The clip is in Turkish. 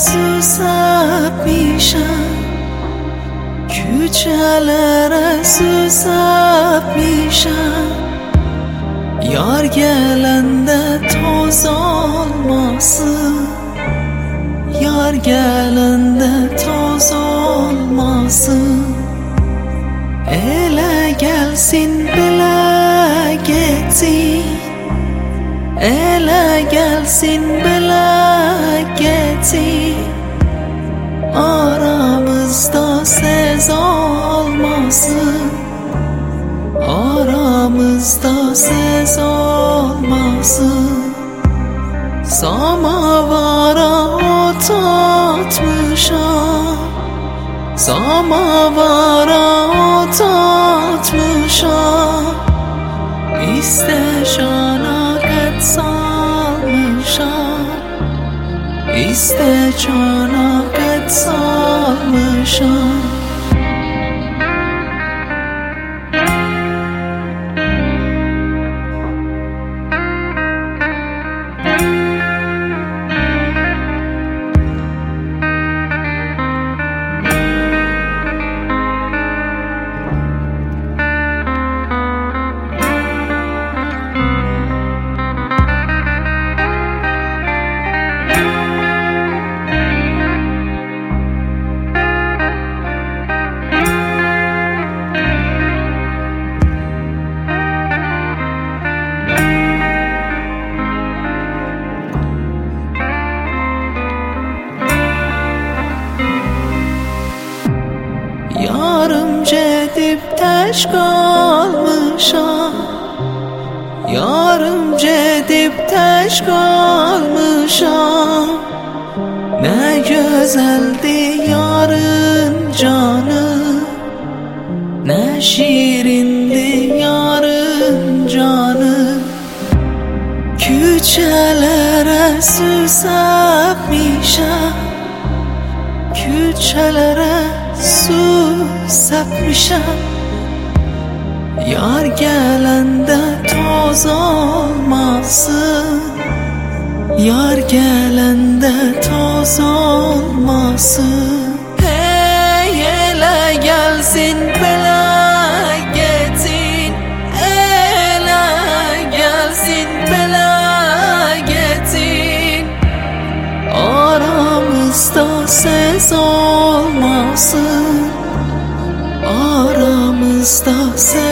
susab میشم کوچه‌لره susab میشم yar gelende toz olmasın yar gelende toz olmasın ele gelsin bile getir ele gelsin bile getir aramızda ses olmasın aramızda ses olmasın samavara ot atmışam samavara ot atmışam İstecana qət salmışam İstecana qət salmışam Yarım gedib tək qalmışam Yarım gedib tək qalmışam Nə gözəldir yarın canı Nə şirindir yarın canı Küçələrə susab mişəm Küçələrə susab mişəm Yar gelende toz olmasın Yar gelende toz olmasın Hey ele gelsin felaketin Ele gelsin felaketin Aramızda ses olmasın Aramızda ses